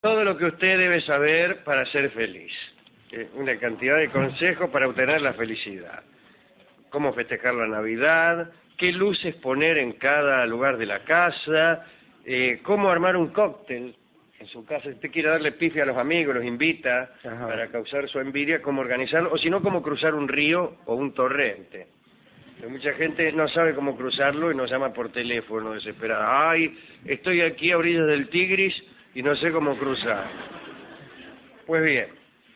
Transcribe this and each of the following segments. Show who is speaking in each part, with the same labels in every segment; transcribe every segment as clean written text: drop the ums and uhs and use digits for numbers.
Speaker 1: Todo lo que usted debe saber para ser feliz. Una cantidad de consejos para obtener la felicidad. Cómo festejar la Navidad, qué luces poner en cada lugar de la casa, cómo armar un cóctel en su casa. Si usted quiere darle pife a los amigos, los invita para causar su envidia, cómo organizarlo, o si no, cómo cruzar un río o un torrente. Mucha gente no sabe cómo cruzarlo y nos llama por teléfono desesperada. Ay, estoy aquí a orillas del Tigris y no sé cómo cruzar. Pues bien,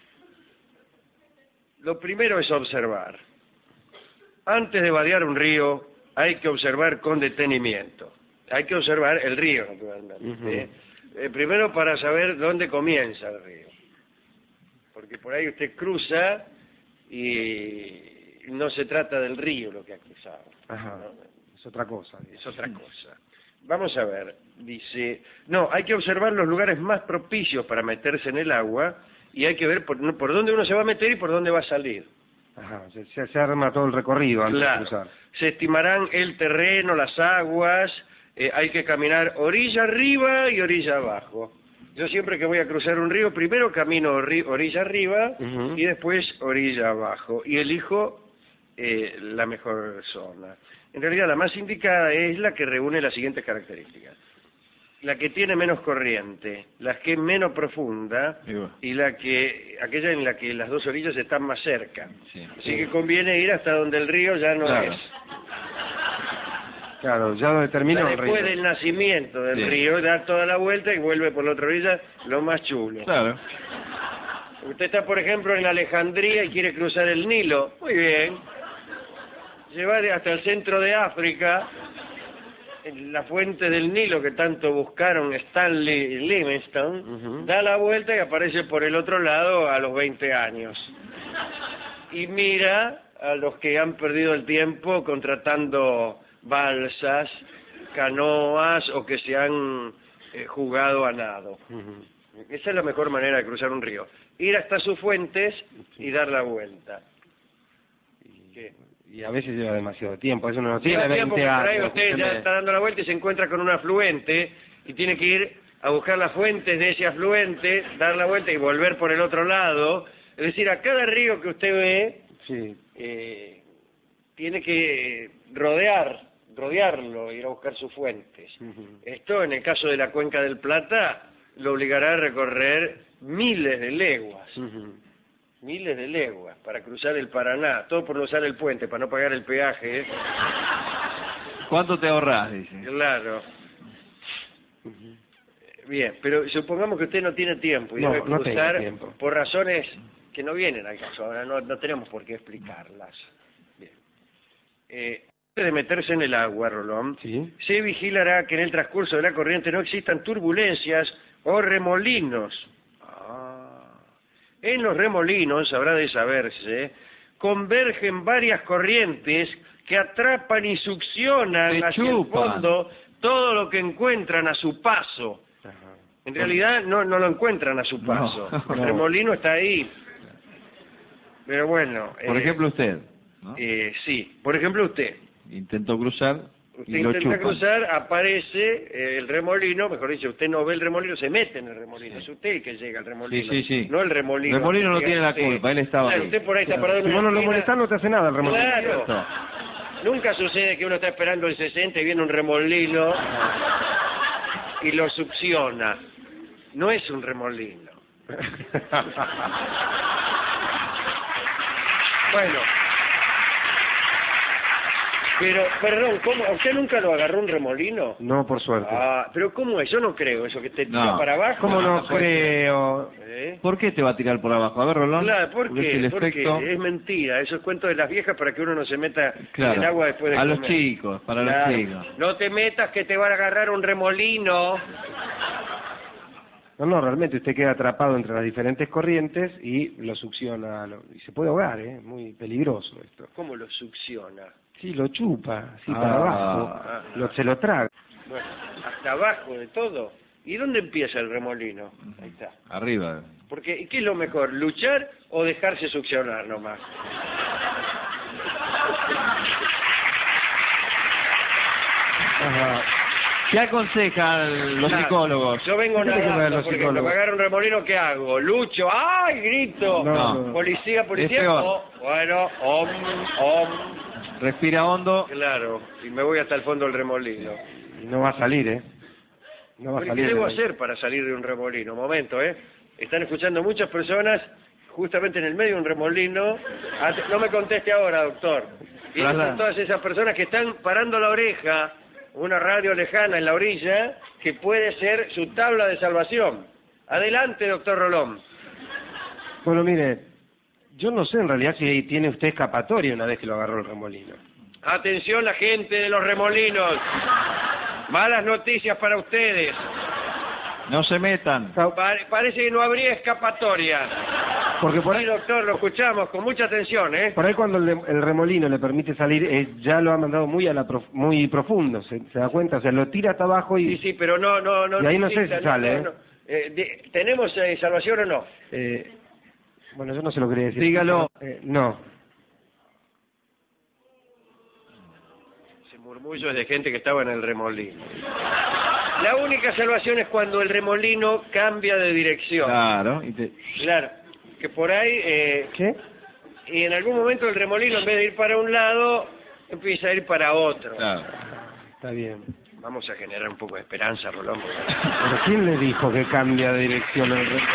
Speaker 1: lo primero es observar. Antes de vadear un río, hay que observar con detenimiento. Hay que observar el río, naturalmente. Primero para saber dónde comienza el río. Porque por ahí usted cruza y no se trata del río lo que ha cruzado. ¿No?
Speaker 2: Es otra cosa.
Speaker 1: Es otra cosa. Vamos a ver, dice... No, hay que observar los lugares más propicios para meterse en el agua y hay que ver por dónde uno se va a meter y por dónde va a salir.
Speaker 2: Se arma todo el recorrido antes de cruzar.
Speaker 1: Se estimarán el terreno, las aguas, hay que caminar orilla arriba y orilla abajo. Yo siempre que voy a cruzar un río, primero camino orilla arriba y después orilla abajo. Y elijo la mejor zona. En realidad la más indicada es la que reúne las siguientes características. La que tiene menos corriente, la que es menos profunda y aquella en la que las dos orillas están más cerca. Así que conviene ir hasta donde el río ya no es.
Speaker 2: Claro, ya donde termina el río.
Speaker 1: Después del nacimiento del río, da toda la vuelta y vuelve por la otra orilla, lo más chulo.
Speaker 3: Claro.
Speaker 1: Usted está, por ejemplo, en Alejandría y quiere cruzar el Nilo. Muy bien. Se va hasta el centro de África, en la fuente del Nilo que tanto buscaron Stanley y Livingstone, da la vuelta y aparece por el otro lado a los 20 años. Y mira a los que han perdido el tiempo contratando balsas, canoas o que se han jugado a nado. Esa es la mejor manera de cruzar un río. Ir hasta sus fuentes y dar la vuelta.
Speaker 2: Y a veces lleva demasiado tiempo, eso no tiene 20
Speaker 1: años. Usted ya está dando la vuelta y se encuentra con un afluente y tiene que ir a buscar las fuentes de ese afluente, dar la vuelta y volver por el otro lado. Es decir, a cada río que usted ve, tiene que rodearlo, ir a buscar sus fuentes. Esto, en el caso de la Cuenca del Plata, lo obligará a recorrer miles de leguas. Miles de leguas para cruzar el Paraná, todo por no usar el puente, para no pagar el peaje.
Speaker 3: ¿Cuánto te ahorrás? Dice.
Speaker 1: Claro. Bien, pero supongamos que usted no tiene tiempo y debe cruzar por razones que no vienen al caso, ahora no tenemos por qué explicarlas. Bien. Antes de meterse en el agua, Rolón, se vigilará que en el transcurso de la corriente no existan turbulencias o remolinos. En los remolinos, habrá de saberse, convergen varias corrientes que atrapan y succionan hacia el fondo todo lo que encuentran a su paso. En realidad no lo encuentran a su paso. El remolino está ahí. Pero bueno...
Speaker 3: Por ejemplo usted, ¿no?
Speaker 1: Sí, por ejemplo usted.
Speaker 3: Intentó cruzar.
Speaker 1: Usted intenta cruzar, aparece el remolino, mejor dicho, usted no ve el remolino, se mete en el remolino. Es usted el que llega al remolino, no el remolino.
Speaker 3: El remolino no tiene la culpa, él estaba ahí.
Speaker 1: Usted por ahí está parado en
Speaker 2: una esquina. Si vos no lo molestás, no te hace nada el remolino.
Speaker 1: Claro. Nunca sucede que uno está esperando el 60 y viene un remolino y lo succiona. No es un remolino. Bueno... Pero, perdón, ¿cómo? ¿Usted nunca lo agarró un remolino?
Speaker 2: No, por suerte.
Speaker 1: Pero ¿cómo es? Yo no creo eso, que te tira para abajo.
Speaker 2: ¿Cómo no creo?
Speaker 3: ¿Por qué te va a tirar por abajo? A ver, Rolón.
Speaker 1: Claro, ¿por qué? Porque es mentira. Eso es cuento de las viejas para que uno no se meta en el agua después de comer.
Speaker 3: Los chicos, para los chicos.
Speaker 1: No te metas que te van a agarrar un remolino.
Speaker 2: No, realmente usted queda atrapado entre las diferentes corrientes y lo succiona. Y se puede ahogar, ¿eh? Muy peligroso esto.
Speaker 1: ¿Cómo lo succiona?
Speaker 2: Sí, lo chupa, así para abajo, se lo traga.
Speaker 1: Bueno, hasta abajo de todo. ¿Y dónde empieza el remolino? Ahí está.
Speaker 3: Arriba.
Speaker 1: Porque, ¿y qué es lo mejor, luchar o dejarse succionar nomás?
Speaker 3: ¿Qué aconsejan los
Speaker 1: Nada.
Speaker 3: psicólogos?
Speaker 1: Yo vengo
Speaker 2: ¿Qué tiene que ver
Speaker 1: nadando,
Speaker 2: los
Speaker 1: por ejemplo,
Speaker 2: psicólogos?
Speaker 1: me agarro un remolino, ¿qué hago? Lucho, ¡ay! Grito.
Speaker 2: No.
Speaker 1: Policía,
Speaker 3: Es
Speaker 1: policía.
Speaker 3: peor.
Speaker 1: Oh, bueno,
Speaker 3: Respira hondo.
Speaker 1: Claro, y me voy hasta el fondo del remolino.
Speaker 2: Y no va a salir, ¿eh? No va a
Speaker 1: ¿Qué
Speaker 2: salir.
Speaker 1: debo
Speaker 2: de ahí.
Speaker 1: hacer para salir de un remolino? Momento, ¿eh? Están escuchando muchas personas justamente en el medio de un remolino. No me conteste ahora, doctor. Y esas son todas esas personas que están parando la oreja, una radio lejana en la orilla, que puede ser su tabla de salvación. Adelante, doctor Rolón.
Speaker 2: Bueno, mire, yo no sé en realidad si tiene usted escapatoria una vez que lo agarró el remolino.
Speaker 1: Atención la gente de los remolinos. Malas noticias para ustedes.
Speaker 3: No se metan.
Speaker 1: Parece que no habría escapatoria.
Speaker 2: Porque por
Speaker 1: Sí,
Speaker 2: ahí,
Speaker 1: doctor, lo escuchamos con mucha atención, ¿eh?
Speaker 2: por ahí cuando el remolino le permite salir, ya lo ha mandado muy profundo, ¿se da cuenta? O sea, lo tira hasta abajo
Speaker 1: Sí,
Speaker 2: y...
Speaker 1: sí, pero no.
Speaker 2: Y ahí no sé si sale, ¿eh?
Speaker 1: ¿Tenemos salvación o no?
Speaker 2: Bueno, yo no se lo quería decir.
Speaker 3: Dígalo.
Speaker 2: No.
Speaker 1: Ese murmullo es de gente que estaba en el remolino. La única salvación es cuando el remolino cambia de dirección.
Speaker 3: Claro.
Speaker 1: Claro, que por ahí,
Speaker 2: ¿Qué?
Speaker 1: y en algún momento el remolino en vez de ir para un lado, empieza a ir para otro.
Speaker 3: Claro.
Speaker 2: Está bien.
Speaker 1: Vamos a generar un poco de esperanza, Rolón.
Speaker 2: ¿Pero quién le dijo que cambia de dirección el remolino?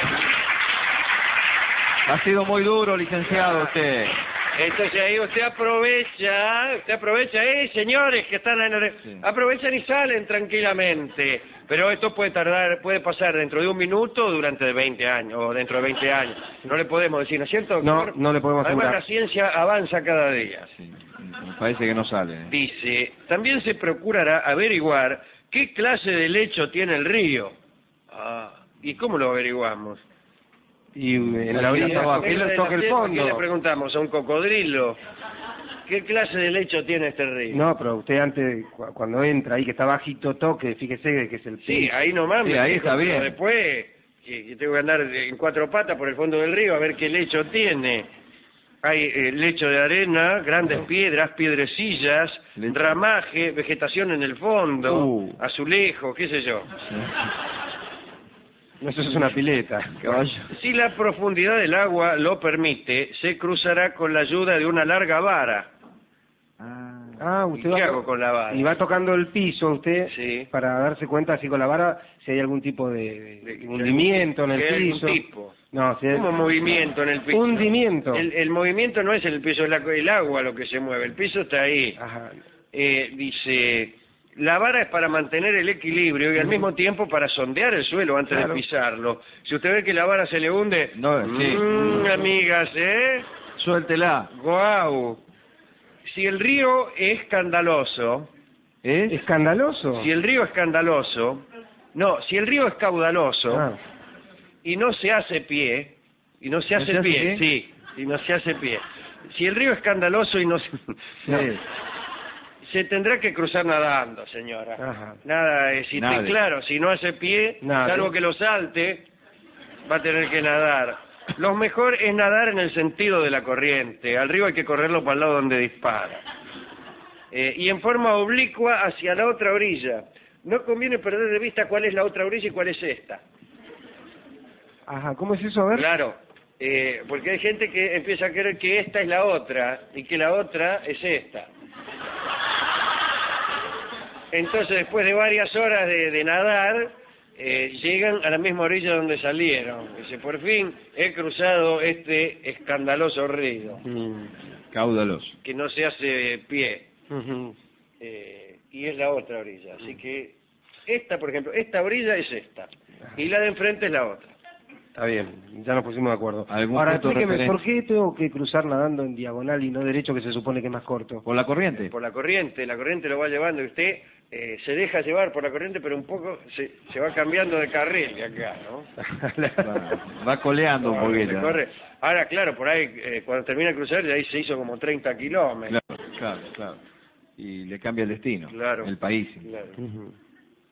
Speaker 3: Ha sido muy duro, licenciado, usted.
Speaker 1: Entonces ahí usted aprovecha, señores que están en el...
Speaker 3: Sí.
Speaker 1: Aprovechan y salen tranquilamente. Pero esto puede pasar dentro de un minuto o durante 20 años, o dentro de 20 años. No le podemos decir, ¿no es cierto, doctor?
Speaker 2: No le podemos
Speaker 1: Además,
Speaker 2: asegurar.
Speaker 1: la ciencia avanza cada día.
Speaker 3: Sí. Me parece que no sale.
Speaker 1: Dice, también se procurará averiguar qué clase de lecho tiene el río. ¿Y cómo lo averiguamos?
Speaker 2: Y en la orilla
Speaker 3: abajo.
Speaker 2: toca el
Speaker 1: ¿Qué le
Speaker 2: fondo.
Speaker 1: preguntamos a un cocodrilo? ¿Qué clase de lecho tiene este río?
Speaker 2: No, pero usted antes, cuando entra ahí, que está bajito, toque, fíjese que es el
Speaker 1: Sí,
Speaker 2: piso.
Speaker 1: ahí nomás.
Speaker 3: Sí,
Speaker 1: me
Speaker 3: ahí
Speaker 1: fijo,
Speaker 3: está
Speaker 1: pero
Speaker 3: bien.
Speaker 1: Después, que tengo que andar en 4 patas por el fondo del río a ver qué lecho tiene. Hay lecho de arena, grandes piedras, piedrecillas, ramaje, vegetación en el fondo, azulejo, qué sé yo.
Speaker 2: Eso es una pileta.
Speaker 3: Caballo.
Speaker 1: Si la profundidad del agua lo permite, se cruzará con la ayuda de una larga vara.
Speaker 2: Ah,
Speaker 1: ¿Y qué hago con la vara?
Speaker 2: Y va tocando el piso usted
Speaker 1: Sí.
Speaker 2: para darse cuenta así con la vara si hay algún tipo de hundimiento en el
Speaker 1: ¿Qué hay algún
Speaker 2: piso.
Speaker 1: tipo?
Speaker 2: No, si
Speaker 1: ¿Cómo movimiento en el piso?
Speaker 2: Hundimiento.
Speaker 1: El movimiento no es en el piso, es el agua lo que se mueve. El piso está ahí.
Speaker 2: Ajá.
Speaker 1: Dice, la vara es para mantener el equilibrio y al mismo tiempo para sondear el suelo antes
Speaker 2: Claro.
Speaker 1: de pisarlo. Si usted ve que la vara se le hunde,
Speaker 3: No, sí.
Speaker 1: amigas,
Speaker 3: Suéltela.
Speaker 1: guau. Si el río es caudaloso,
Speaker 2: ¿Escandaloso?
Speaker 1: si el río es caudaloso
Speaker 2: Ah.
Speaker 1: y no se hace pie, y no se hace pie, sí, y no se hace pie. Si el río es caudaloso y no se... no, se tendrá que cruzar nadando, señora.
Speaker 2: Ajá.
Speaker 1: Nada,
Speaker 3: Nade.
Speaker 1: claro, si no hace pie,
Speaker 2: Nade.
Speaker 1: salvo que lo salte, va a tener que nadar. Lo mejor es nadar en el sentido de la corriente. Al río hay que correrlo para el lado donde dispara. Y en forma oblicua hacia la otra orilla. No conviene perder de vista cuál es la otra orilla y cuál es esta.
Speaker 2: Ajá, ¿cómo es eso? A ver.
Speaker 1: Claro, porque hay gente que empieza a creer que esta es la otra y que la otra es esta. Entonces, después de varias horas de nadar, llegan a la misma orilla donde salieron. Dice, por fin he cruzado este escandaloso río,
Speaker 3: Caudaloso.
Speaker 1: que no se hace pie,
Speaker 2: Ujú.
Speaker 1: y es la otra orilla. Así que esta, por ejemplo, esta orilla es esta, y la de enfrente es la otra.
Speaker 2: Está bien, ya nos pusimos de acuerdo.
Speaker 3: ¿Algún
Speaker 2: Ahora,
Speaker 3: punto de
Speaker 2: explíqueme, ¿por
Speaker 3: referencia?
Speaker 2: qué tengo que cruzar nadando en diagonal y no derecho, que se supone que es más corto?
Speaker 3: ¿Por la corriente?
Speaker 1: Por la corriente lo va llevando y usted se deja llevar por la corriente, pero un poco se va cambiando de carril de acá, ¿no?
Speaker 3: Va coleando un
Speaker 1: Se
Speaker 3: poquito.
Speaker 1: corre. Ahora, claro, por ahí, cuando termina de cruzar, de ahí se hizo como 30 kilómetros.
Speaker 3: Claro. Y le cambia el destino.
Speaker 1: Claro.
Speaker 3: El país.
Speaker 1: Claro.
Speaker 2: Ujú.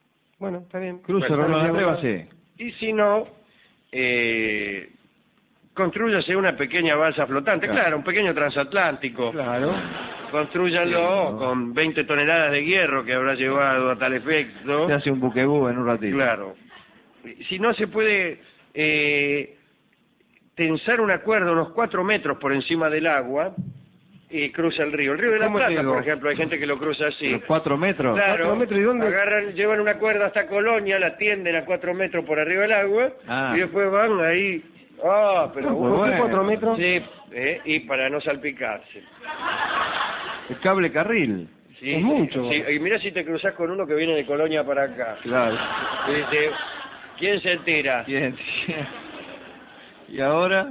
Speaker 2: Bueno, está bien.
Speaker 3: Cruce,
Speaker 1: Bueno,
Speaker 3: Rolón, atrévase.
Speaker 1: Y si no, Construyase una pequeña balsa flotante, claro, un pequeño transatlántico.
Speaker 2: Claro.
Speaker 1: Construyanlo
Speaker 3: Sí, ¿no?
Speaker 1: con 20 toneladas de hierro que habrá llevado a tal efecto.
Speaker 3: Se hace un buquebú en un ratito.
Speaker 1: Claro. Si no se puede tensar una cuerda unos 4 metros por encima del agua y cruza el río. El río de la
Speaker 2: ¿Cómo
Speaker 1: Plata,
Speaker 2: llegó?
Speaker 1: por ejemplo, hay gente que lo cruza así.
Speaker 3: ¿Los 4 metros?
Speaker 1: Claro,
Speaker 2: 4 metros, ¿y dónde?
Speaker 1: agarran, llevan una cuerda hasta Colonia, la tienden a 4 metros por arriba del agua
Speaker 3: Ah.
Speaker 1: y después van ahí. Ah, pero
Speaker 2: ¿Por qué
Speaker 3: bueno.
Speaker 2: 4 metros?
Speaker 1: sí, y para no salpicarse.
Speaker 3: El cable carril.
Speaker 1: Sí,
Speaker 2: Es mucho.
Speaker 1: sí, y mira si te cruzas con uno que viene de Colonia para acá.
Speaker 3: Claro.
Speaker 1: Y dice, ¿quién se entera?
Speaker 3: Bien. ¿Y ahora?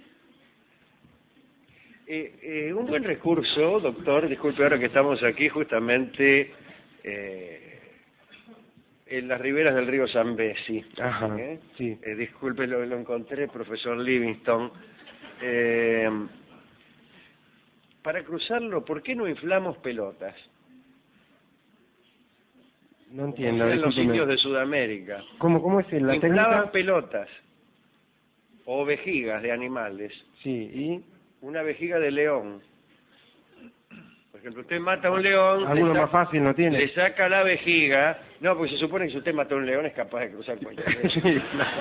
Speaker 1: Un buen recurso, doctor, disculpe, ahora que estamos aquí justamente en las riberas del río Zambezi.
Speaker 2: Ajá, sí.
Speaker 1: Disculpe, lo encontré, profesor Livingston. Para cruzarlo, ¿por qué no inflamos pelotas?
Speaker 2: No entiendo.
Speaker 1: En los
Speaker 2: discúlpeme.
Speaker 1: indios de Sudamérica.
Speaker 2: ¿Cómo es la
Speaker 1: Inflaban
Speaker 2: técnica?
Speaker 1: pelotas o vejigas de animales.
Speaker 2: Sí, y
Speaker 1: Una vejiga de león. Por ejemplo, usted mata a un león,
Speaker 2: alguno
Speaker 1: le
Speaker 2: más fácil no tiene.
Speaker 1: le saca la vejiga. No, porque se supone que si usted mata a un león es capaz de cruzar cualquier río.
Speaker 2: Sí, claro.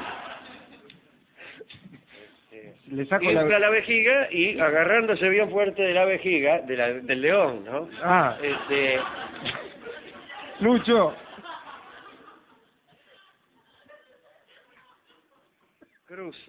Speaker 2: Le saco
Speaker 1: Infla la vejiga y agarrándose bien fuerte de la vejiga, del león, ¿no?
Speaker 2: Ah,
Speaker 1: Este,
Speaker 2: Lucho.
Speaker 1: cruza.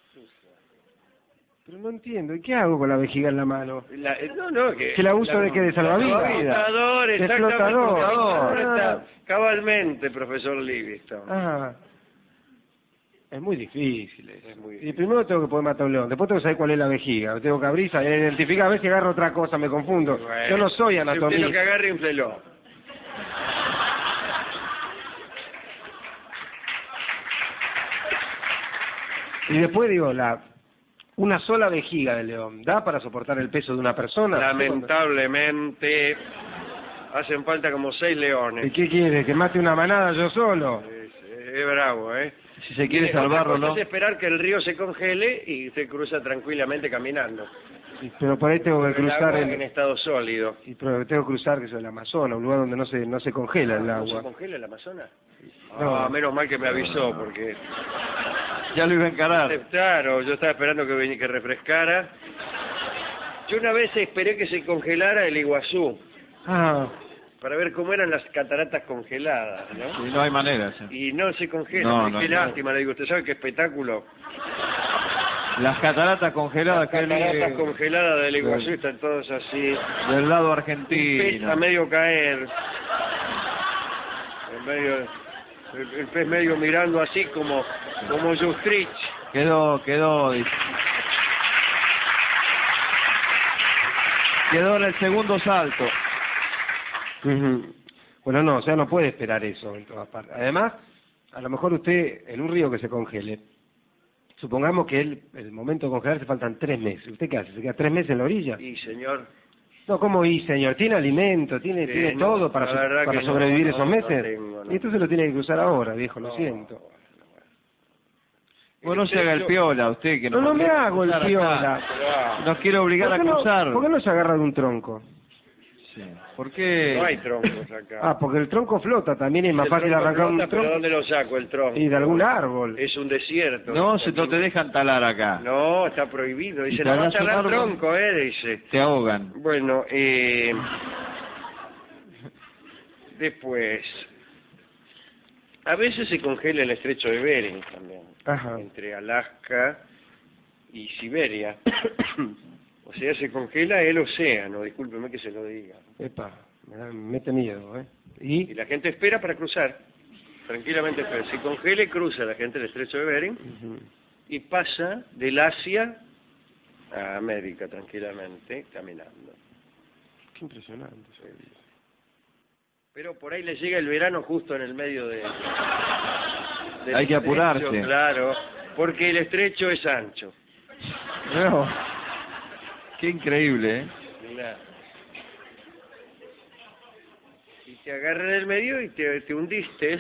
Speaker 2: Pero no entiendo. ¿Y qué hago con la vejiga en la mano?
Speaker 1: No,
Speaker 2: ¿Que la uso de qué? ¿De salvavidas?
Speaker 1: Flotador,
Speaker 2: De
Speaker 1: exactamente.
Speaker 2: flotador.
Speaker 1: Está cabalmente, profesor Livingston.
Speaker 2: Ah. Es muy difícil eso.
Speaker 1: Es muy
Speaker 2: Y
Speaker 1: difícil.
Speaker 2: primero tengo que poder matar a un león, después tengo que saber cuál es la vejiga, tengo que abrir, identificar, a ver si agarro otra cosa, me confundo.
Speaker 1: Bueno,
Speaker 2: Yo no soy
Speaker 1: si usted lo que
Speaker 2: anatomista.
Speaker 1: agarre, inflelo.
Speaker 2: Y después digo, una sola vejiga de león, ¿da para soportar el peso de una persona?
Speaker 1: Lamentablemente, hacen falta como 6
Speaker 2: ¿Y
Speaker 1: leones.
Speaker 2: qué quiere? ¿Que mate una manada yo solo?
Speaker 1: Es bravo, ¿eh?
Speaker 3: Si se quiere
Speaker 1: Otra
Speaker 3: salvarlo,
Speaker 1: cosa
Speaker 3: ¿no?
Speaker 1: es esperar que el río se congele y usted cruza tranquilamente caminando.
Speaker 2: Sí, pero por ahí tengo que
Speaker 1: El
Speaker 2: cruzar
Speaker 1: agua en estado sólido.
Speaker 2: Sí, pero tengo que cruzar que es el Amazonas, un lugar donde no se congela el
Speaker 1: ¿No se
Speaker 2: agua.
Speaker 1: congela el Amazonas?
Speaker 2: No.
Speaker 1: Ah, menos mal que me avisó, porque...
Speaker 3: Ya lo iba a encarar.
Speaker 1: Claro, yo estaba esperando que refrescara. Yo una vez esperé que se congelara el Iguazú,
Speaker 2: Ah,
Speaker 1: para ver cómo eran las cataratas congeladas, ¿no?
Speaker 3: Sí, no hay manera. Sí.
Speaker 1: Y no se congela.
Speaker 3: No,
Speaker 1: Qué
Speaker 3: no.
Speaker 1: lástima, le digo, ¿usted sabe qué espectáculo?
Speaker 3: Las cataratas congeladas
Speaker 1: Las
Speaker 3: que
Speaker 1: cataratas congeladas del Iguazú
Speaker 3: Sí.
Speaker 1: están todas así,
Speaker 3: del lado
Speaker 1: pez a
Speaker 3: argentino.
Speaker 1: medio caer, el pez medio mirando así como Justrich.
Speaker 3: Quedó. Dice. Quedó en el segundo salto.
Speaker 2: ujú. Bueno, no, o sea, no puede esperar eso en todas partes. Además, a lo mejor usted, en un río que se congele, supongamos que el momento de congelarse faltan 3 meses. ¿Usted qué hace? ¿Se queda 3 meses en la orilla?
Speaker 1: Y señor,
Speaker 2: No, ¿cómo y señor? ¿Tiene alimento? ¿Tiene
Speaker 1: Sí,
Speaker 2: todo
Speaker 1: no,
Speaker 2: para,
Speaker 1: la verdad
Speaker 2: para
Speaker 1: que no,
Speaker 2: sobrevivir
Speaker 1: no,
Speaker 2: esos
Speaker 1: no
Speaker 2: meses?
Speaker 1: tengo, no.
Speaker 2: Y entonces lo tiene que cruzar ahora, viejo, lo siento.
Speaker 3: Bueno, no se haga el piola, usted que
Speaker 2: No me hago el
Speaker 3: cruzar acá.
Speaker 2: piola.
Speaker 3: Nos quiere obligar a cruzar.
Speaker 2: ¿Por qué no se agarra de un tronco?
Speaker 3: Sí. ¿Por qué?
Speaker 1: No hay troncos acá.
Speaker 2: Ah, porque el tronco flota también, es más
Speaker 1: El
Speaker 2: fácil
Speaker 1: tronco
Speaker 2: arrancar un
Speaker 1: flota, ¿pero
Speaker 2: tronco
Speaker 1: dónde lo saco el tronco?
Speaker 2: y de algún árbol.
Speaker 1: Es un desierto.
Speaker 3: No te dejan talar acá.
Speaker 1: No, está prohibido. Dice,
Speaker 3: Y
Speaker 1: no va a
Speaker 3: talás un
Speaker 1: talar
Speaker 3: árbol.
Speaker 1: tronco, dice.
Speaker 3: Te ahogan.
Speaker 1: Bueno, después, a veces se congela el estrecho de Bering también,
Speaker 2: Ajá.
Speaker 1: entre Alaska y Siberia. O sea, se congela el océano, discúlpeme que se lo diga.
Speaker 2: Epa, me mete miedo, ¿eh?
Speaker 1: Y
Speaker 2: ¿Y?
Speaker 1: la gente espera para cruzar, tranquilamente espera. Si congela y cruza la gente el estrecho de Bering
Speaker 2: Ujú.
Speaker 1: y pasa del Asia a América tranquilamente, caminando.
Speaker 2: Qué impresionante.
Speaker 1: Pero por ahí le llega el verano justo en el medio del
Speaker 3: Hay que apurarse.
Speaker 1: estrecho, claro, porque el estrecho es ancho.
Speaker 3: No. Qué increíble, ¿eh?
Speaker 1: Claro. Y te agarran en el medio y te hundiste.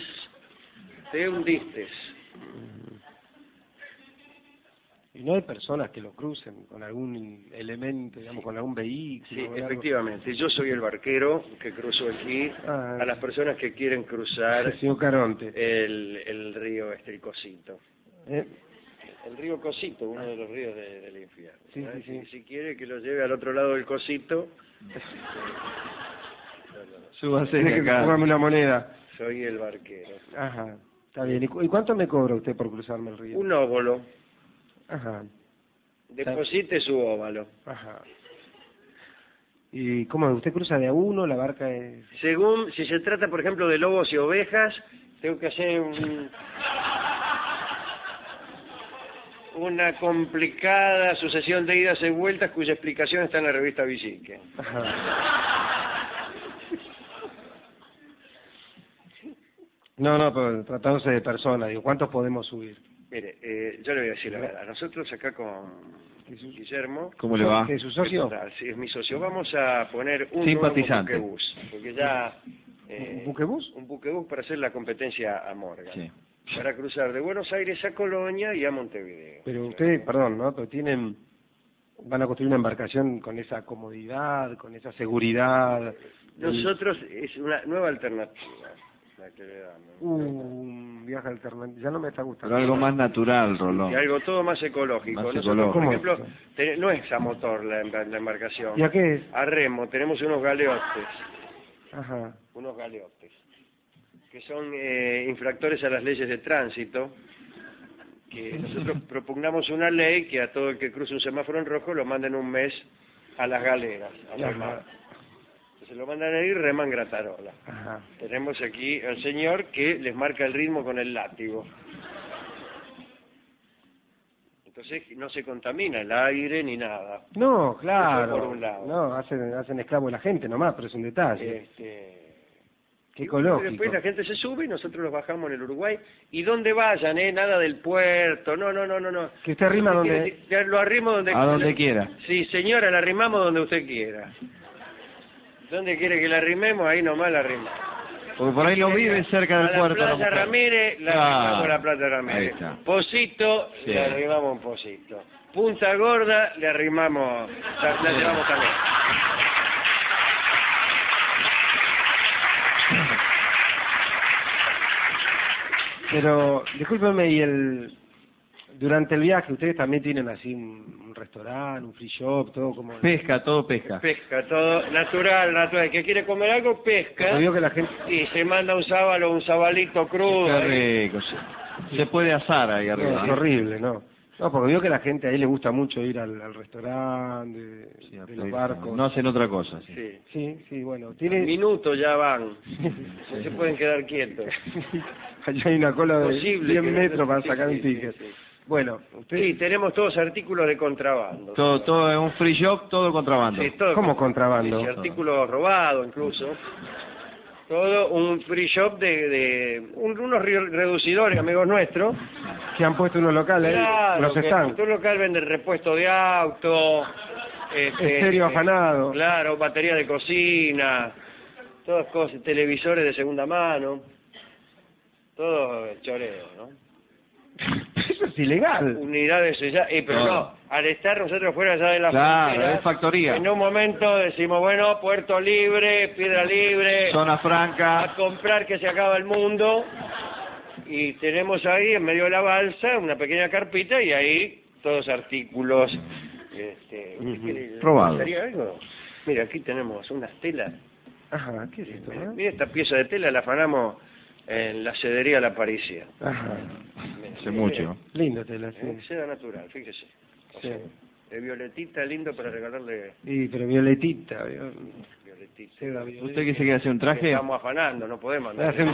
Speaker 2: Y no hay personas que lo crucen con algún elemento, digamos, con algún vehículo.
Speaker 1: Sí,
Speaker 2: o algo.
Speaker 1: efectivamente. Yo soy el barquero que cruzo aquí a las personas que quieren cruzar
Speaker 2: El señor Caronte.
Speaker 1: el río el Cosito.
Speaker 2: ¿Eh?
Speaker 1: El río Cosito, uno de los ríos del infierno.
Speaker 2: Sí, sí, sí.
Speaker 1: Si quiere que lo lleve al otro lado del Cosito,
Speaker 3: Súbase
Speaker 2: Tiene que
Speaker 3: acá.
Speaker 2: jugarme una moneda.
Speaker 1: soy el barquero.
Speaker 2: Ajá, está bien. ¿Y cuánto me cobra usted por cruzarme el río?
Speaker 1: Un óvalo.
Speaker 2: Ajá,
Speaker 1: Deposite su óvalo.
Speaker 2: ajá. ¿Y cómo? ¿Usted cruza de a uno? ¿La barca es...?
Speaker 1: Según, si se trata, por ejemplo, de lobos y ovejas, tengo que hacer una complicada sucesión de idas y vueltas cuya explicación está en la revista Visique.
Speaker 2: Ajá. No, pero tratándose de personas, digo, ¿cuántos podemos subir?
Speaker 1: Mire, yo le voy a decir la verdad. Nosotros acá con Guillermo,
Speaker 3: ¿Cómo le va?
Speaker 2: ¿Que es su socio?
Speaker 1: sí, es mi socio, vamos a poner un
Speaker 3: Simpatizante.
Speaker 1: nuevo buquebús, porque ya...
Speaker 2: ¿Un buquebús?
Speaker 1: Un buquebús para hacer la competencia a Morgan.
Speaker 3: Sí.
Speaker 1: Para cruzar de Buenos Aires a Colonia y a Montevideo.
Speaker 2: Pero usted, perdón, ¿no? Pero van a construir una embarcación con esa comodidad, con esa seguridad.
Speaker 1: Nosotros, es una nueva alternativa la que le damos.
Speaker 2: Un viaje alternativo, ya no me está gustando.
Speaker 3: Pero algo más natural, Rolón.
Speaker 1: Y algo todo más ecológico.
Speaker 3: Más
Speaker 1: Nosotros,
Speaker 3: ecológico.
Speaker 1: por ejemplo,
Speaker 2: ¿Cómo?
Speaker 1: no es a motor la embarcación.
Speaker 2: ¿Y a qué es?
Speaker 1: A remo, tenemos unos galeotes.
Speaker 2: Ajá.
Speaker 1: Unos galeotes. Que son infractores a las leyes de tránsito. Que nosotros propugnamos una ley que a todo el que cruce un semáforo en rojo lo manden un mes a las galeras, a remar. Entonces lo mandan ahí y reman gratarola.
Speaker 2: Ajá.
Speaker 1: Tenemos aquí al señor que les marca el ritmo con el látigo. Entonces no se contamina el aire ni nada.
Speaker 2: No, claro.
Speaker 1: Eso por un lado.
Speaker 2: No, hacen esclavo a la gente nomás, pero es un detalle. Qué
Speaker 1: Y
Speaker 2: ecológico.
Speaker 1: después la gente se sube y nosotros los bajamos en el Uruguay. Y donde vayan, nada del puerto, no.
Speaker 2: Que usted arrima donde...
Speaker 1: Ya lo arrimo donde...
Speaker 3: A donde quiera.
Speaker 1: Sí, señora, la arrimamos donde usted quiera. ¿Dónde quiere que la arrimemos? Ahí nomás la arrimamos.
Speaker 3: Porque por ahí no vive cerca del puerto.
Speaker 1: A la
Speaker 3: la
Speaker 1: Plaza
Speaker 3: mujer.
Speaker 1: Ramírez, la
Speaker 3: Ah,
Speaker 1: arrimamos a la Plaza
Speaker 3: ahí
Speaker 1: Ramírez.
Speaker 3: está.
Speaker 1: Pocito,
Speaker 3: Sí.
Speaker 1: le arrimamos un Pocito. Punta Gorda, le arrimamos, la llevamos también.
Speaker 2: Pero, discúlpeme, durante el viaje ustedes también tienen así un restaurante, un free shop, todo como...
Speaker 3: Pesca, todo pesca.
Speaker 1: Pesca, todo natural. El que quiere comer algo, pesca.
Speaker 2: Porque veo que la gente...
Speaker 1: Y se manda un sábalo, un sabalito crudo.
Speaker 3: Qué rico. Se puede asar ahí
Speaker 2: No,
Speaker 3: arriba.
Speaker 2: es
Speaker 3: ¿no?
Speaker 2: horrible, ¿no? No, porque veo que la gente ahí le gusta mucho ir al restaurante,
Speaker 3: Sí, a
Speaker 2: de los
Speaker 3: pesca.
Speaker 2: barcos.
Speaker 3: No hacen otra cosa. Sí.
Speaker 1: Sí.
Speaker 2: Sí, bueno, tiene...
Speaker 1: Minutos ya van. No se pueden quedar quietos.
Speaker 2: Allá hay una cola de
Speaker 1: Posible
Speaker 2: 100
Speaker 1: que-
Speaker 2: metros para
Speaker 1: sí,
Speaker 2: sacar
Speaker 1: sí,
Speaker 2: un ticket.
Speaker 1: sí.
Speaker 2: Bueno, usted...
Speaker 1: Sí, tenemos todos artículos de contrabando.
Speaker 3: Todo es un free shop, todo contrabando.
Speaker 1: Sí, todo
Speaker 2: ¿Cómo contrabando?
Speaker 1: Sí, artículos robados incluso. Todo un free shop de unos reducidores, amigos nuestros.
Speaker 2: Que han puesto unos locales,
Speaker 1: Claro,
Speaker 2: los
Speaker 1: que
Speaker 2: están.
Speaker 1: tu local vende repuesto de auto,
Speaker 2: Estéreo afanado.
Speaker 1: Claro, batería de cocina, todas cosas, televisores de segunda mano, todo choreo, ¿no?
Speaker 2: Eso es ilegal.
Speaker 1: Unidades selladas, pero
Speaker 3: No.
Speaker 1: no, al estar nosotros fuera ya de la
Speaker 3: Claro,
Speaker 1: frontera,
Speaker 3: es factoría.
Speaker 1: en un momento decimos, bueno, puerto libre, piedra libre,
Speaker 3: Zona
Speaker 1: a
Speaker 3: franca.
Speaker 1: comprar que se acaba el mundo, y tenemos ahí en medio de la balsa una pequeña carpita y ahí todos artículos.
Speaker 3: Robados.
Speaker 1: ¿Sería algo? Mira, aquí tenemos unas telas.
Speaker 2: Ajá, ¿qué es esto?
Speaker 1: Mira esta pieza de tela, la afanamos en la sedería La Parisía.
Speaker 2: Ajá,
Speaker 3: Hace mucho.
Speaker 2: lindo tela, sí.
Speaker 1: Seda natural, fíjese. O
Speaker 2: Sí.
Speaker 1: sea, de violetita, lindo para regalarle
Speaker 2: Sí, pero violetita,
Speaker 1: violetita.
Speaker 2: seda violeta.
Speaker 3: ¿Usted que se quiere hacer un traje?
Speaker 1: Estamos afanando, no podemos andar.
Speaker 2: Hace un-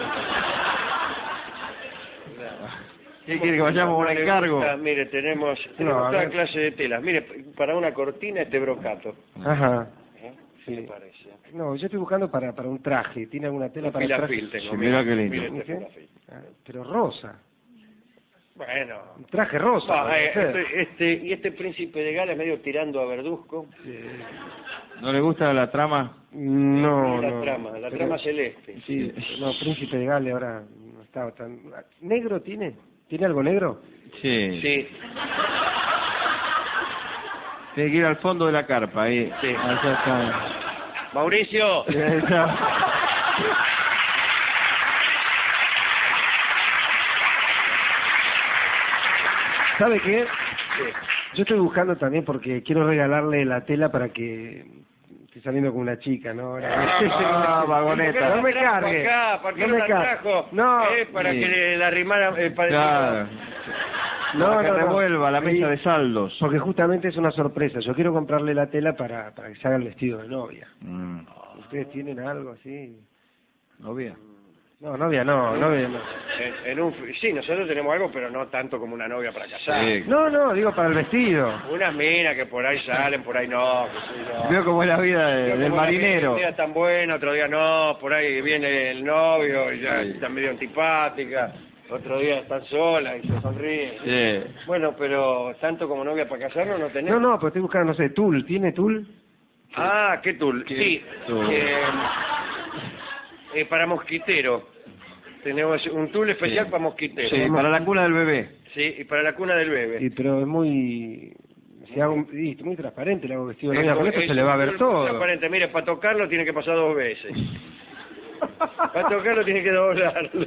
Speaker 3: ¿Qué quiere que vayamos a un encargo?
Speaker 1: Mire, tenemos
Speaker 2: No, a
Speaker 1: toda
Speaker 2: ver.
Speaker 1: clase de telas. Mire, para una cortina este brocato.
Speaker 2: Ajá.
Speaker 1: ¿Eh? ¿Qué
Speaker 2: Sí.
Speaker 1: le parece?
Speaker 2: No, yo estoy buscando para un traje. ¿Tiene alguna tela para el traje?
Speaker 1: Filafil tengo.
Speaker 3: Sí, mira qué lindo.
Speaker 1: Mire este
Speaker 2: ¿Sí?
Speaker 1: filafil.
Speaker 2: Ah, pero rosa.
Speaker 1: Bueno.
Speaker 2: Un traje rosa.
Speaker 1: Va,
Speaker 2: puede ser.
Speaker 1: y este príncipe de Gales medio tirando a verduzco.
Speaker 3: ¿No le gusta la trama?
Speaker 2: No,
Speaker 1: la
Speaker 2: no.
Speaker 1: trama, la
Speaker 2: Pero-
Speaker 1: trama celeste.
Speaker 2: Sí, no, Príncipe de Gales ahora no estaba tan... ¿Negro tiene? ¿Tiene algo negro?
Speaker 3: Sí.
Speaker 1: Sí.
Speaker 3: Tiene que ir al fondo de la carpa, ahí.
Speaker 1: Sí.
Speaker 3: Allá está.
Speaker 1: Mauricio.
Speaker 2: ¿Sabe qué?
Speaker 1: Sí.
Speaker 2: Yo estoy buscando también porque quiero regalarle la tela para que estoy saliendo con una chica, ¿no?
Speaker 3: Vagoneta.
Speaker 2: No me cargue.
Speaker 1: Acá, ¿por qué
Speaker 2: No
Speaker 1: no
Speaker 2: me
Speaker 1: la
Speaker 2: cargue.
Speaker 1: trajo?
Speaker 2: No.
Speaker 1: Para
Speaker 3: Sí.
Speaker 1: que le arrimara...
Speaker 3: Claro. Para que revuelva la mesa de saldos.
Speaker 2: Porque justamente es una sorpresa. Yo quiero comprarle la tela para que se haga el vestido de novia. ¿Ustedes tienen algo así?
Speaker 3: Novia.
Speaker 2: No, novia no.
Speaker 1: Sí, nosotros tenemos algo, pero no tanto como una novia para casar.
Speaker 3: Sí.
Speaker 2: No, digo para el vestido.
Speaker 1: Unas minas que por ahí salen, por ahí no. Que sí, no.
Speaker 3: Veo cómo es la vida
Speaker 1: Pero
Speaker 3: del
Speaker 1: como la
Speaker 3: marinero.
Speaker 1: vida un día tan buena, otro día no, por ahí viene el novio y ya
Speaker 3: Sí.
Speaker 1: está medio antipática, otro día está sola y se sonríe.
Speaker 3: Sí.
Speaker 1: Bueno, pero tanto como novia para casarnos no tenemos.
Speaker 2: No, pero estoy buscando, no sé, tul. ¿Tiene tul?
Speaker 1: Ah, ¿qué tul?
Speaker 3: ¿Qué
Speaker 1: Sí,
Speaker 3: tul?
Speaker 1: para mosquitero. Tenemos un tul especial
Speaker 3: Sí.
Speaker 1: para mosquitero.
Speaker 3: Sí, para la cuna del bebé.
Speaker 1: Sí, y para la cuna del bebé.
Speaker 2: Sí, pero es muy... Si hago muy transparente, le hago vestido de novia,
Speaker 1: Eso,
Speaker 2: con esto
Speaker 1: es
Speaker 2: se le va a ver
Speaker 1: muy
Speaker 2: todo.
Speaker 1: transparente. Mire, para tocarlo tiene que pasar 2 veces. Para tocarlo tiene que doblarlo.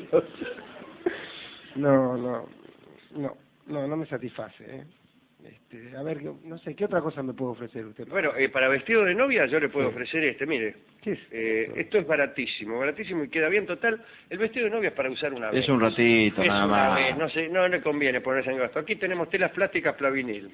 Speaker 2: No me satisface, ¿eh? A ver, no sé, ¿qué otra cosa me puede ofrecer usted?
Speaker 1: Bueno, para vestido de novia yo le puedo ofrecer mire.
Speaker 2: ¿Qué es?
Speaker 1: Esto es baratísimo y queda bien total. El vestido de novia es para usar una vez.
Speaker 3: Es un ratito,
Speaker 1: Es
Speaker 3: nada
Speaker 1: una
Speaker 3: más.
Speaker 1: vez, no le conviene ponerse en gasto. Aquí tenemos telas plásticas Plavinil.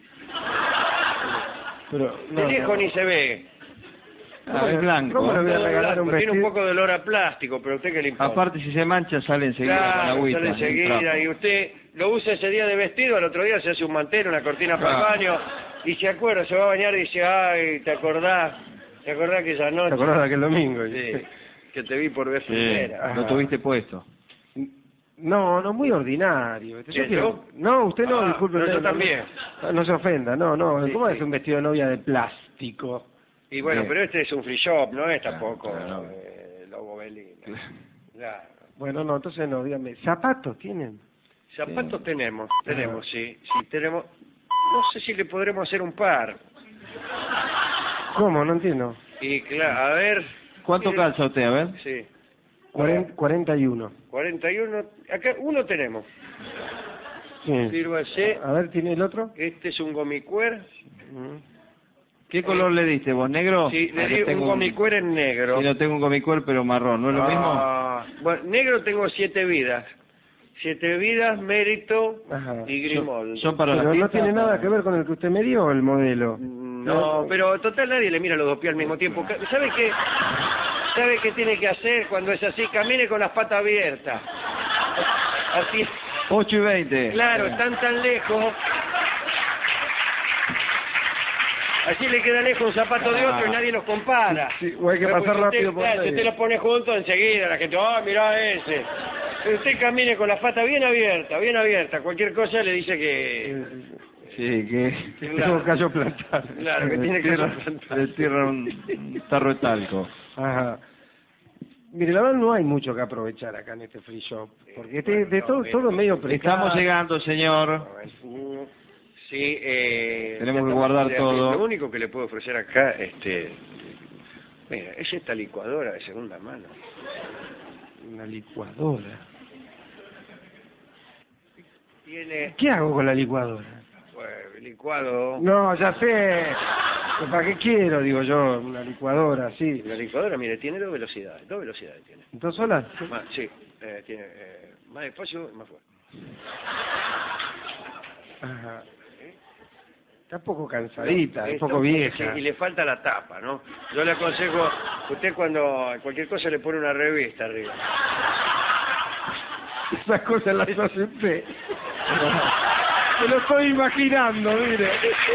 Speaker 2: Pero,
Speaker 1: De lejos ni se ve.
Speaker 3: Ah, es blanco.
Speaker 2: ¿Cómo le voy a
Speaker 1: Todo
Speaker 2: regalar
Speaker 1: blanco,
Speaker 2: un
Speaker 1: tiene un
Speaker 2: vestido?
Speaker 1: poco de olor a plástico, pero a usted qué le importa.
Speaker 3: Aparte, si se mancha, sale enseguida con
Speaker 1: Claro,
Speaker 3: agüita.
Speaker 1: sale
Speaker 3: un
Speaker 1: enseguida
Speaker 3: trapo.
Speaker 1: y usted lo usa ese día de vestido, al otro día se hace un mantel, una cortina para el
Speaker 3: Claro.
Speaker 1: baño y se acuerda, se va a bañar y dice, ay, ¿te acordás que esa noche?
Speaker 2: ¿Te acordás de aquel domingo?
Speaker 1: Sí, que te vi por vez
Speaker 3: Sí,
Speaker 1: primera.
Speaker 3: lo tuviste puesto.
Speaker 2: No, muy ordinario. Yo
Speaker 1: ¿Quién,
Speaker 2: quiero- No, usted no,
Speaker 1: Ah,
Speaker 2: disculpe.
Speaker 1: no, yo también.
Speaker 2: No se ofenda, no.
Speaker 1: Sí,
Speaker 2: ¿Cómo
Speaker 1: sí.
Speaker 2: es un vestido de novia de plástico?
Speaker 1: Y bueno,
Speaker 3: Bien.
Speaker 1: pero este es un free shop, no es tampoco
Speaker 3: claro.
Speaker 1: Lobo Belino. Claro.
Speaker 2: Bueno, no, entonces no, dígame. ¿Zapatos tienen?
Speaker 1: Zapatos tenemos, sí, tenemos. No sé si le podremos hacer un par.
Speaker 2: ¿Cómo? No entiendo.
Speaker 1: Y claro, a ver.
Speaker 3: ¿Cuánto
Speaker 1: mire,
Speaker 3: calza usted? A ver.
Speaker 1: Sí.
Speaker 2: 41.
Speaker 1: 41, acá uno tenemos.
Speaker 2: Sí.
Speaker 1: Sírvase,
Speaker 2: A ver, ¿tiene el otro?
Speaker 1: este es un gomicuer.
Speaker 3: ¿Qué color le diste vos? ¿Negro?
Speaker 1: Sí, le
Speaker 3: Ah,
Speaker 1: di
Speaker 3: yo
Speaker 1: un
Speaker 3: tengo
Speaker 1: gomicuer en negro.
Speaker 3: Sí, yo tengo un gomicuer, pero marrón. ¿No es lo mismo?
Speaker 1: Ah, bueno, negro tengo 7 vidas. 7 vidas, mérito
Speaker 2: Ajá.
Speaker 1: y grimol.
Speaker 3: Son para
Speaker 2: Pero
Speaker 3: la
Speaker 2: no
Speaker 3: fiesta,
Speaker 2: tiene nada
Speaker 3: para-
Speaker 2: que ver con el que usted me dio, el modelo.
Speaker 1: No, pero total nadie le mira los 2 pies al mismo tiempo. ¿Sabe qué? ¿Sabe qué tiene que hacer cuando es así? Camine con las patas abiertas. Así,
Speaker 3: 8:20.
Speaker 1: claro, están tan lejos. Así le queda lejos un zapato de otro y nadie los compara.
Speaker 2: Sí, o hay que
Speaker 1: Pero
Speaker 2: pasar
Speaker 1: pues
Speaker 2: rápido
Speaker 1: usted,
Speaker 2: por
Speaker 1: claro, si
Speaker 2: medio.
Speaker 1: usted los pone juntos, enseguida la gente, ¡ah, mirá ese! Pero usted camine con las patas bien abiertas. Cualquier cosa le dice que...
Speaker 3: Sí, que...
Speaker 2: Tengo callo plantado.
Speaker 1: Claro, que tiene que
Speaker 3: Le tierra un tarro de talco.
Speaker 2: Ajá. Mire, la verdad no hay mucho que aprovechar acá en este free shop, porque todo medio precario.
Speaker 3: Estamos llegando, señor.
Speaker 1: Sí,
Speaker 3: Tenemos que
Speaker 1: ya
Speaker 3: guardar
Speaker 1: estamos-
Speaker 3: todo.
Speaker 1: Lo único que le puedo ofrecer acá, mira, es esta licuadora de segunda mano.
Speaker 2: Una licuadora.
Speaker 1: Tiene,
Speaker 2: ¿Qué hago con la licuadora?
Speaker 1: licuado.
Speaker 2: No, ya sé. ¿Para qué quiero, digo yo, una licuadora así?
Speaker 1: La licuadora, mire, tiene 2 velocidades tiene.
Speaker 2: ¿Dos solas?
Speaker 1: Sí, tiene más despacio y más fuerte.
Speaker 2: Ajá. Está un poco cansadita, un
Speaker 1: Está
Speaker 2: poco vieja.
Speaker 1: sí, y le falta la tapa, ¿no? Yo le aconsejo, usted cuando cualquier cosa le pone una revista arriba.
Speaker 2: Esas cosas las hace usted. Me lo estoy imaginando, mire.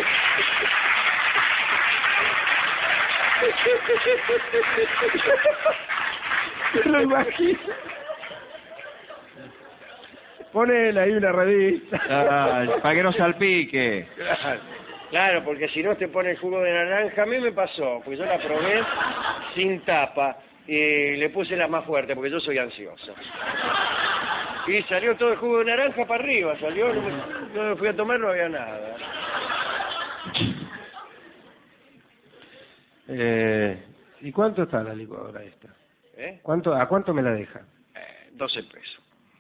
Speaker 2: Me lo imagino. Ponele ahí una revista.
Speaker 3: Ay, para que no salpique.
Speaker 1: Claro, porque si no te pone el jugo de naranja, a mí me pasó, porque yo la probé sin tapa y le puse la más fuerte, porque yo soy ansioso. Y salió todo el jugo de naranja para arriba, salió, no me fui a tomar, no había nada.
Speaker 2: ¿Y cuánto está la licuadora esta? ¿A cuánto me la deja?
Speaker 1: 12 pesos.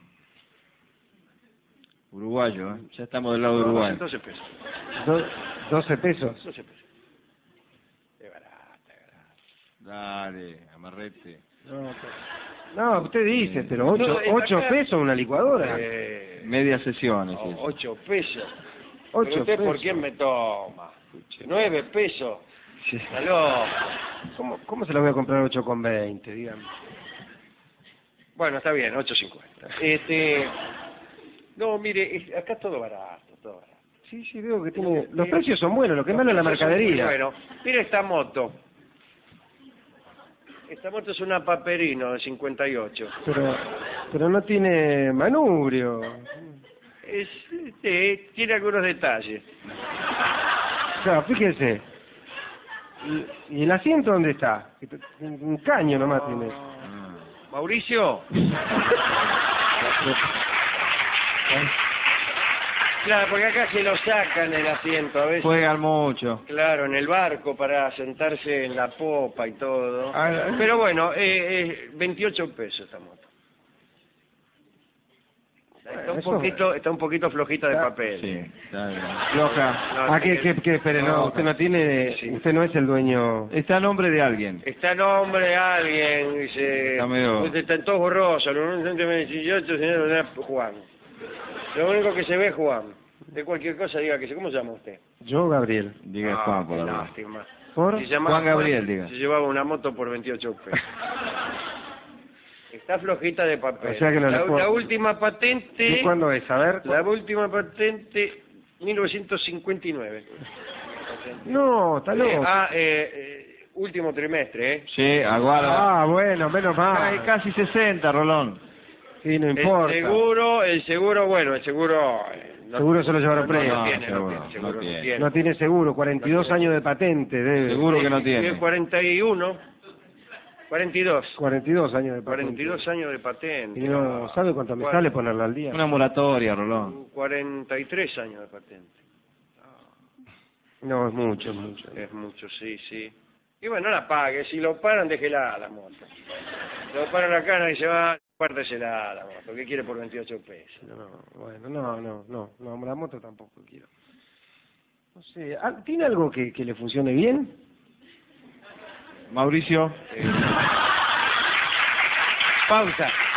Speaker 3: Uruguayo, ¿eh? Ya estamos del lado de Uruguay.
Speaker 1: 12 pesos.
Speaker 2: 12 pesos.
Speaker 1: 12 pesos. Es barata,
Speaker 3: Dale, amarrete.
Speaker 2: No, usted dice, pero 8 pesos una licuadora.
Speaker 3: Media sesión, es eso.
Speaker 1: 8 pesos.
Speaker 2: 8
Speaker 1: ¿Pero usted
Speaker 2: pesos.
Speaker 1: por quién me toma? 9 pesos.
Speaker 3: Sí.
Speaker 1: Aló.
Speaker 2: ¿Cómo se la voy a comprar 8,20? Dígame.
Speaker 1: Bueno, está bien, 8.50. No, mire, acá todo barato, todo barato.
Speaker 2: Sí, veo que tiene... Los precios son buenos, lo que es malo es la mercadería.
Speaker 1: Bueno, mire esta moto. Esta moto es una Paperino de 58.
Speaker 2: Pero no tiene manubrio.
Speaker 1: Sí, tiene algunos detalles.
Speaker 2: O sea, fíjese. ¿Y el asiento dónde está? Un caño nomás tiene.
Speaker 1: Mauricio. Claro, porque acá se lo sacan el asiento a veces.
Speaker 3: Juegan mucho.
Speaker 1: Claro, en el barco para sentarse en la popa y todo. Pero bueno, 28 pesos esta moto. Está un poquito flojita de papel.
Speaker 3: Sí, está bien. Floja.
Speaker 2: No, espere, no, usted no tiene, usted no es el dueño.
Speaker 3: Está a nombre de alguien.
Speaker 1: Está a nombre de alguien, dice. Están todos borrosos, señor Juan. Lo único que se ve es Juan. De cualquier cosa diga que se. ¿Cómo se llama usted?
Speaker 2: Yo, Gabriel.
Speaker 3: Diga Juan, por la
Speaker 1: lástima.
Speaker 2: ¿Por?
Speaker 1: Se llamaba
Speaker 3: Juan Gabriel, diga.
Speaker 1: Se llevaba una moto por 28 pesos. Está flojita de papel.
Speaker 2: O sea que no
Speaker 1: la última patente...
Speaker 2: ¿Y cuándo es? A ver.
Speaker 1: La última patente, 1959.
Speaker 2: No, está loco.
Speaker 1: Último trimestre, ¿eh?
Speaker 3: Sí, aguarda.
Speaker 2: Bueno, menos mal.
Speaker 3: Casi 60, Rolón.
Speaker 2: Sí, no importa.
Speaker 1: El seguro, bueno, el seguro...
Speaker 2: seguro se lo llevaron preso.
Speaker 1: No
Speaker 2: tiene seguro, 42 años de patente debe.
Speaker 3: Seguro que no tiene.
Speaker 1: 42
Speaker 2: años de patente.
Speaker 1: 42 años de patente.
Speaker 2: Y no sabe cuánto me sale ponerla al día.
Speaker 3: Una moratoria, Rolón.
Speaker 1: 43 años de patente.
Speaker 2: No, es mucho,
Speaker 1: Es mucho, sí. Y bueno, no la pague. Si lo paran, déjela la moto. Lo paran acá y se va, guárdesela la moto. ¿Qué quiere por 28 pesos?
Speaker 2: No, la moto tampoco quiero. No sé, ¿tiene algo que le funcione bien?
Speaker 3: Mauricio.
Speaker 1: Pausa.